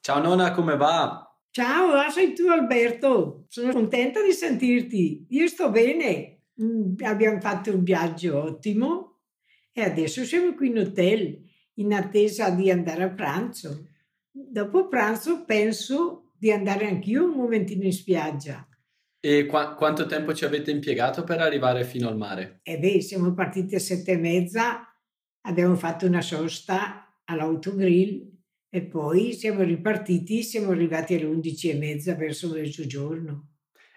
Ciao nonna, come va? Ciao, sei tu Alberto, sono contenta di sentirti. Io sto bene. Abbiamo fatto un viaggio ottimo e adesso siamo qui in hotel in attesa di andare a pranzo. Dopo pranzo penso di andare anch'io un momentino in spiaggia. E quanto tempo ci avete impiegato per arrivare fino al mare? E beh, siamo partiti a 7:30, abbiamo fatto una sosta all'autogrill e poi siamo ripartiti, siamo arrivati alle 11:30 verso mezzogiorno.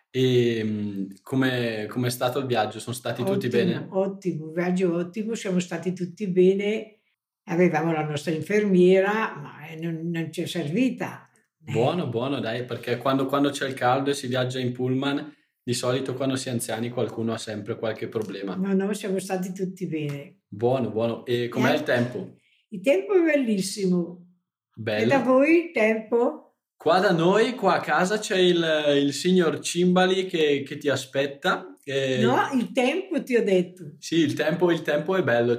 E come è stato il viaggio? Sono stati tutti Ottimo, bene? ottimo, viaggio ottimo, siamo stati tutti bene, avevamo la nostra infermiera, ma non ci è servita. Buono, buono, dai, perché quando c'è il caldo e si viaggia in pullman, di solito quando si è anziani qualcuno ha sempre qualche problema. No, no, siamo stati tutti bene. Buono, buono. E E com'è il tempo? il tempo è bellissimo. E da Bello? voi il tempo? Qua da noi, qua a casa, c'è il signor Cimbali che ti aspetta. No, il tempo ti ho detto. Sì, il tempo è bello,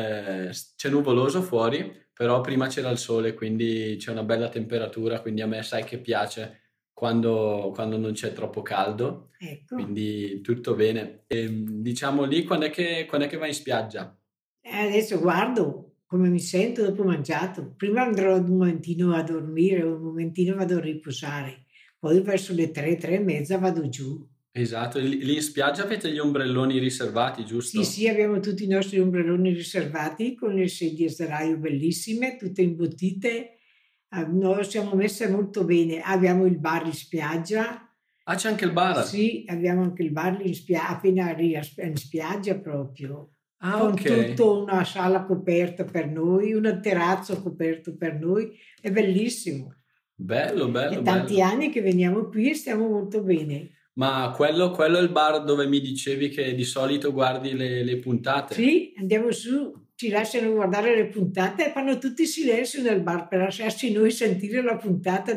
c'è nuvoloso fuori, però prima c'era il sole, quindi c'è una bella temperatura, quindi a me sai che piace quando non c'è troppo caldo, Ecco. quindi tutto bene. E, diciamo lì, quando è che vai in spiaggia? Adesso guardo come mi sento dopo mangiato. Prima andrò un momentino a dormire, un momentino vado a riposare. Poi verso le 3, 3:30 vado giù. Esatto, lì in spiaggia avete gli ombrelloni riservati, Sì, giusto? sì, abbiamo tutti i nostri ombrelloni riservati con le sedie a sdraio bellissime, tutte imbottite. Noi siamo messe molto bene. Abbiamo il bar in spiaggia. Ah, c'è anche il bar. Sì, abbiamo anche il bar lì in appena in spiaggia proprio, Ah, ok. con tutto una sala coperta per noi, un terrazzo coperto per noi. È bellissimo. Bello, È bello, tanti bello. anni che veniamo qui e stiamo molto bene. Ma quello è il bar dove mi dicevi che di solito guardi le puntate? Sì, andiamo su, ci lasciano guardare le puntate e fanno tutti silenzio nel bar per lasciarci noi sentire la puntata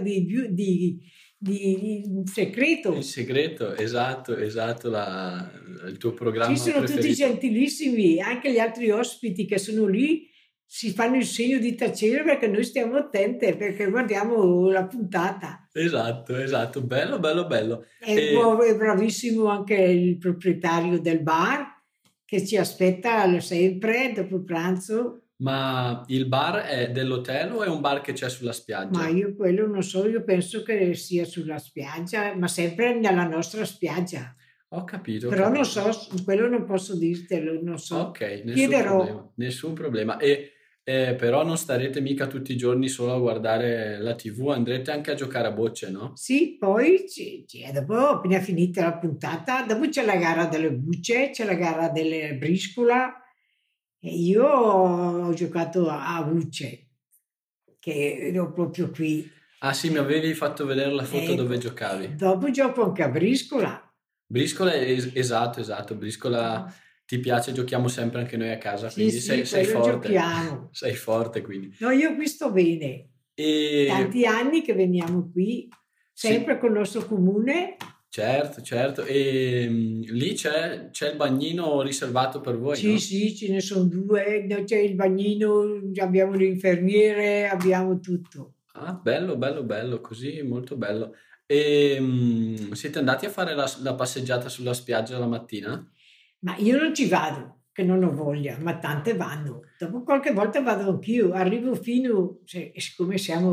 di Il segreto. segreto, esatto, esatto, il tuo Sì, programma sono tutti preferito. gentilissimi, anche gli altri ospiti che sono lì si fanno il segno di tacere perché noi stiamo attente, perché guardiamo la puntata. Esatto, esatto, bello, bello, bello. È bravissimo anche il proprietario del bar che ci aspetta sempre dopo pranzo. Ma il bar è dell'hotel o è un bar che c'è sulla Ma spiaggia? io quello non so, io penso che sia sulla spiaggia, ma sempre nella nostra spiaggia. Ho capito, ho Però non capito. so, quello non posso dirtelo, non so. Ok, nessun Chiederò. problema, nessun problema. Però non starete mica tutti i giorni solo a guardare la TV, andrete anche a giocare a bocce, no? Sì, poi dopo, appena finita la puntata, dopo c'è la gara delle bucce, c'è la gara delle briscola e io ho giocato a bucce, che ero proprio qui. Ah sì, mi avevi fatto vedere la foto dove Ecco, giocavi. dopo gioco anche a briscola. Briscola, esatto, esatto, briscola ti piace, giochiamo sempre anche noi a casa, Sì, quindi sei, sì, sei quello forte, giochiamo. sei forte quindi. No, io qui sto bene. E Tanti anni che veniamo qui, sì, sempre col nostro comune. certo, certo, e lì c'è il bagnino riservato per voi, Sì, no? sì, ce ne sono due, no, c'è il bagnino, abbiamo le infermiere, abbiamo tutto. Ah, bello, bello, bello, così molto bello. E siete andati a fare la passeggiata sulla spiaggia la mattina? Ma io non ci vado, che non ho voglia, ma tante vanno. Dopo qualche volta vado anch'io, arrivo fino, siccome siamo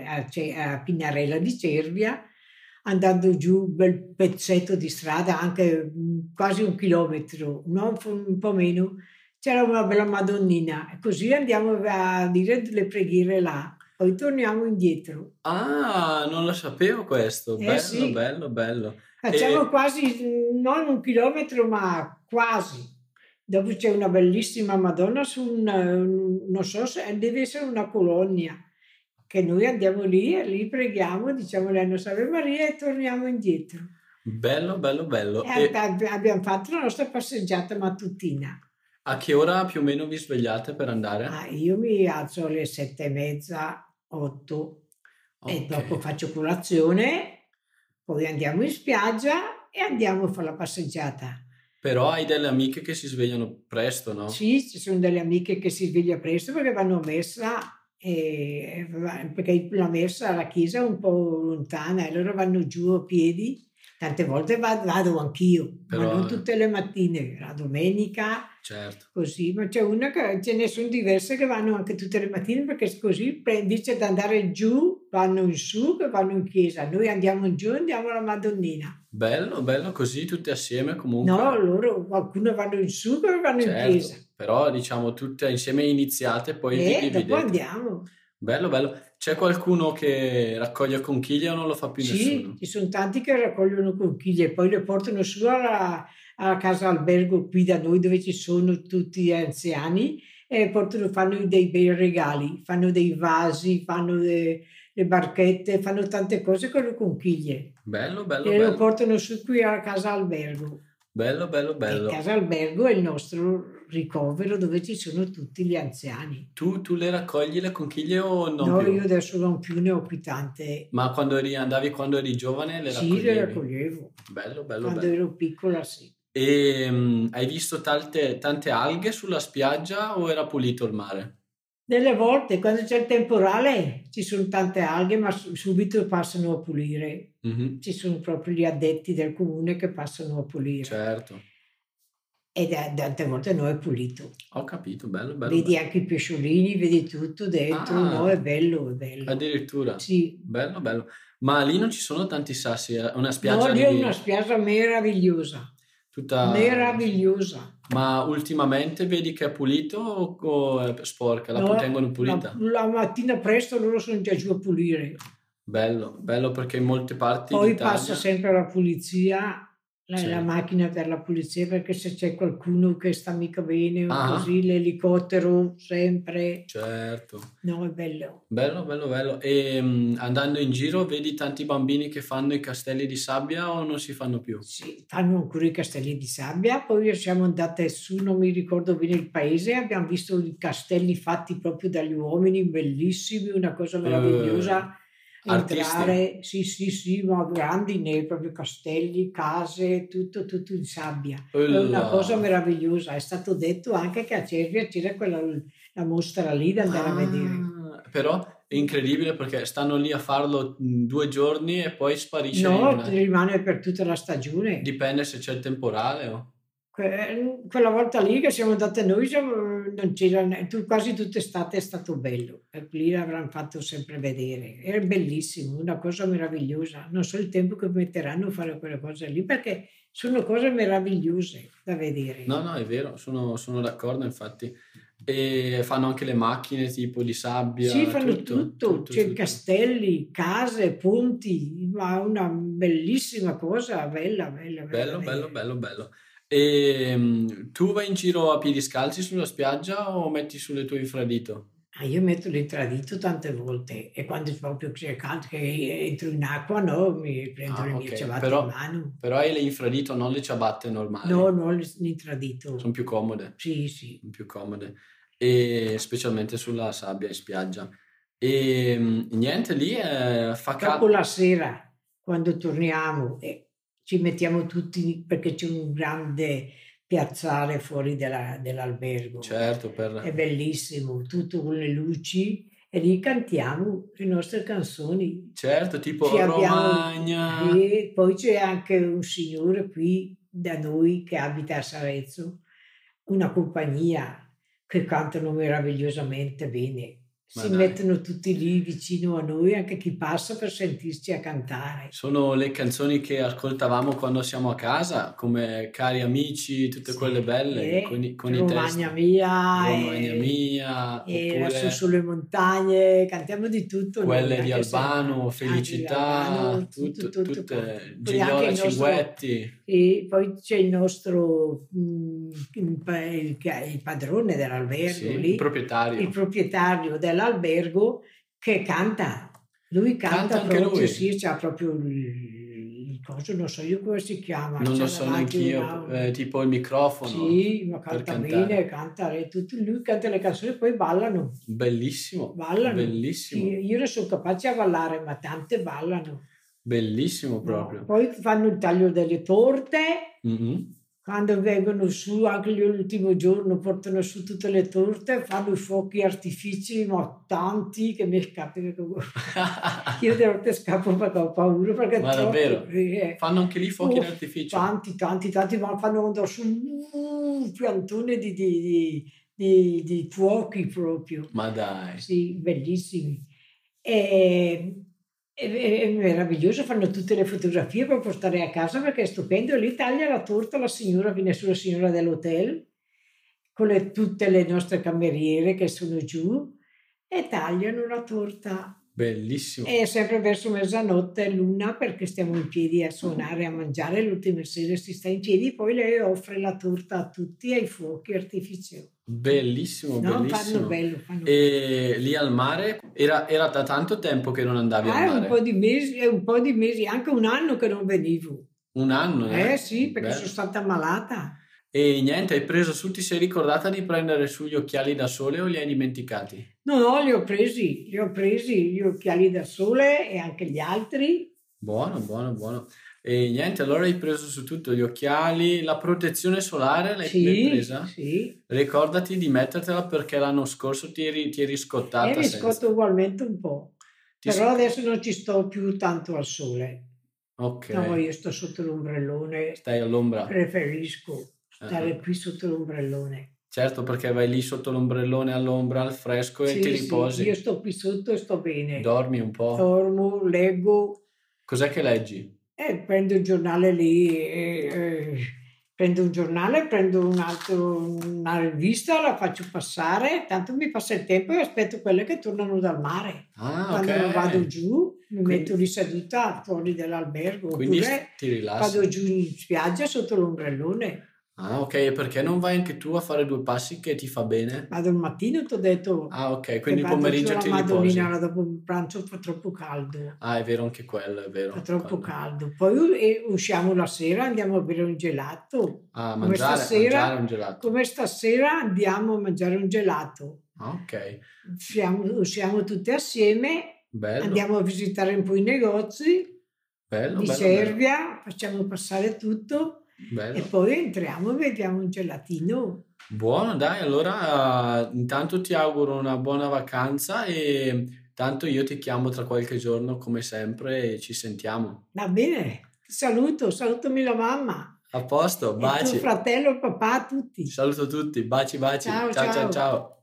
a Pinarella di Cervia, andando giù un bel pezzetto di strada, anche quasi 1 chilometro, no, un po' meno, c'era una bella Madonnina, e così andiamo a dire le preghiere là, poi torniamo indietro. Ah, non lo sapevo questo, Eh bello, sì, bello, bello. facciamo E quasi, non 1 chilometro, ma quasi. Dopo c'è una bellissima Madonna su non so se deve essere una colonia, che noi andiamo lì e lì preghiamo, diciamo la nostra Ave Maria e torniamo indietro. bello, bello, E bello. E abbiamo fatto la nostra passeggiata mattutina. a che ora più o meno vi svegliate per Ma andare? io mi alzo alle 7:30, 8 e Ok, dopo faccio colazione, poi andiamo in spiaggia e andiamo a fare la passeggiata. però hai delle amiche che si svegliano presto, no? Sì, ci sono delle amiche che si sveglia presto perché vanno a messa perché la messa alla chiesa è un po' lontana e loro vanno giù a piedi. Tante volte vado anch'io, ma Però, non tutte le mattine, la domenica, certo. così. Ma c'è una che ce ne sono diverse che vanno anche tutte le mattine perché così invece di andare giù, vanno in su, che vanno in chiesa. Noi andiamo giù e andiamo alla Madonnina. Bello, bello così tutte assieme No, comunque. loro, qualcuno vanno in su e vanno in chiesa. Certo, però diciamo tutte insieme iniziate, poi vi E dopo dividete. andiamo. Bello, bello. C'è qualcuno che raccoglie conchiglie o non lo fa più Sì, nessuno? ci sono tanti che raccolgono conchiglie e poi le portano su alla casa albergo qui da noi dove ci sono tutti gli anziani e fanno dei bei regali, fanno dei vasi, fanno le barchette, fanno tante cose con le conchiglie Bello, bello, e lo bello. portano su qui alla casa albergo. Bello, bello, E bello. casa albergo è il nostro ricovero dove ci sono tutti gli anziani. Tu le raccogli le conchiglie o non No, io più? adesso non più ne ho qui tante. Ma andavi quando eri giovane le Sì, le raccoglievi? raccoglievo. Bello, bello, Quando bello. ero piccola, sì. E hai visto tante alghe sulla spiaggia o era pulito il mare? Delle volte, quando c'è il temporale, ci sono tante alghe, ma subito passano a pulire. Mhm, Ci sono proprio gli addetti del comune che passano a pulire. certo, E tante volte no, è pulito. ho capito, bello, bello, Vedi bello. anche i pesciolini, vedi tutto dentro. No, Ah, è bello, è bello. addirittura, Sì. bello, bello. Ma lì non ci sono tanti sassi, è una No, spiaggia lì è una di spiaggia meravigliosa. tutta... Meravigliosa. Ma ultimamente vedi che è pulito o è sporca? La No, tengono pulita? la mattina presto loro sono già giù a pulire. Bello, bello perché in molte parti Poi passa d'Italia... sempre la polizia, la Sì. macchina per la polizia, perché se c'è qualcuno che sta mica bene o Ah, così, l'elicottero sempre. certo. No, è bello. Bello, bello, bello. E andando in giro vedi tanti bambini che fanno i castelli di sabbia o non si fanno più? Sì, fanno ancora i castelli di sabbia, poi siamo andate su, non mi ricordo bene il paese, abbiamo visto i castelli fatti proprio dagli uomini, bellissimi, una cosa Eh, meravigliosa. artisti? Entrare, sì, sì, sì, ma grandi, proprio castelli, case, tutto, tutto in sabbia. È una cosa Ulla. meravigliosa. È stato detto anche che a Cervia c'era la mostra lì da andare a vedere. Però è incredibile perché stanno lì a farlo 2 giorni e poi sparisce in No, una... rimane per tutta la stagione. Dipende se c'è il temporale o... Quella volta lì che siamo andate noi, non c'era, quasi tutta estate è stato bello, e lì l'avranno fatto sempre vedere. Era bellissimo, una cosa meravigliosa. Non so il tempo che metteranno a fare quelle cose lì, perché sono cose meravigliose da vedere. No, no, è vero, sono d'accordo infatti. E fanno anche le macchine tipo di Sì, sabbia, fanno tutto, tutto, tutto, c'è tutto. castelli, case, ponti, ma una bellissima cosa, bella, bella, bella da Bello, bello, vedere. bello, bello. E tu vai in giro a piedi scalzi sulla spiaggia o metti sulle tue infradito? Io metto l'intradito tante volte e quando proprio c'è caldo che entro in acqua, no, mi prendo Ah, le mie ok, ciabatte in però, mano. però hai le infradito, non le ciabatte No, normali. no, Sono l'intradito. più comode, Sì, sì. son più comode. E specialmente sulla sabbia in spiaggia. E niente, lì fa Dopo caldo. la sera, quando torniamo, ci mettiamo tutti perché c'è un grande piazzale fuori dell'albergo. Certo, È per... bellissimo, tutto con le luci e lì cantiamo le nostre canzoni. Certo, Ci tipo abbiamo, Romagna. e poi c'è anche un signore qui da noi che abita a Sarezzo, una compagnia che cantano meravigliosamente bene. Ma Si dai. mettono tutti lì vicino a noi, anche chi passa per sentirci a cantare. Sono le canzoni che ascoltavamo quando siamo a casa, come Cari amici, tutte Sì, quelle belle, con i Romagna testi. mia Romagna mia, e lassù oppure sulle montagne, cantiamo di tutto noi, quelle di anche se Albano, anche Felicità, l'Albano, tutto, tutto canto. tutte, Poi anche Gigliola il nostro, Cinguetti. e poi c'è il nostro, il padrone Sì, dell'albergo il lì, il proprietario. proprietario dell'albergo che canta. Lui Canta canta anche proprio, lui. sì, c'ha proprio il coso, non so io come si chiama, Non lo c'ha so davanti neanch'io, tipo il microfono sì, ma per canta bene, cantare. lui canta le canzoni e poi ballano, Bellissimo, ballano. Sì, bellissimo, io non sono capace a ballare, ma tante ballano. bellissimo No. proprio. Poi fanno il taglio delle torte Mhm. quando vengono su anche l'ultimo giorno, portano su tutte le torte, fanno i fuochi artifici, ma tanti che mi scappano. Io a volte scappo perché ho paura, perché Ma è troppo. davvero? Fanno anche lì fuochi d'artificio? Tanti, ma fanno andare su un piantone di fuochi proprio. Ma dai. Sì, bellissimi. E, è meraviglioso, fanno tutte le fotografie per portare a casa perché è stupendo. Lì taglia la torta la signora, viene su la signora dell'hotel con tutte le nostre cameriere che sono giù e tagliano la torta. Bellissimo. È sempre verso mezzanotte, l'una, perché stiamo in piedi a suonare, a mangiare. L'ultima sera si sta in piedi, poi lei offre la torta a tutti ai fuochi artificiali. Bellissimo, No, bellissimo. fanno bello. E lì al mare era da tanto tempo che non andavi al mare? Un po' di mesi, anche un anno che non venivo. Un anno, Sì, perché bello. sono stata malata. E niente, hai preso su, ti sei ricordata di prendere su gli occhiali da sole o li hai dimenticati? No, li ho presi gli occhiali da sole e anche gli altri. Buono, buono, buono. E niente, allora hai preso su tutto, gli occhiali, la protezione solare l'hai presa? Sì. Ricordati di mettertela perché l'anno scorso ti eri scottata Mi senza. scotto ugualmente un po', però adesso non ci sto più tanto al sole. Ok. No, io sto sotto l'ombrellone. Stai all'ombra? Preferisco stare qui sotto l'ombrellone. Certo, perché vai lì sotto l'ombrellone all'ombra, al fresco e ti riposi. Sì, io sto qui sotto e sto bene. Dormi un po'. Dormo, leggo. Cos'è che leggi? Prendo il giornale lì, prendo un giornale, prendo una rivista, la faccio passare, tanto mi passa il tempo e aspetto quelle che tornano dal mare. Quando vado giù, mi metto lì seduta fuori dall'albergo, quindi oppure ti rilassi. vado giù in spiaggia sotto l'ombrellone. Ah, ok, e perché non vai anche tu a fare 2 passi che ti fa bene? Vado al mattino, ti ho detto. Ah, ok, quindi il pomeriggio ti riposi. Madonnina, dopo il pranzo fa troppo caldo. Ah, è vero anche quello, è vero. Fa troppo caldo. Poi usciamo la sera, andiamo a bere un gelato. Ah, mangiare un gelato. Come stasera andiamo a mangiare un gelato. Ah, ok. Usciamo tutte assieme, bello. Andiamo a visitare un po' i negozi di Cervia, facciamo passare tutto. Bello. E poi entriamo e vediamo un gelatino. Buono, dai, allora intanto ti auguro una buona vacanza e tanto io ti chiamo tra qualche giorno come sempre e ci sentiamo. Va bene, ti salutami la mamma. A posto, baci. E tuo fratello, papà, tutti. Saluto tutti, baci. Ciao. Ciao.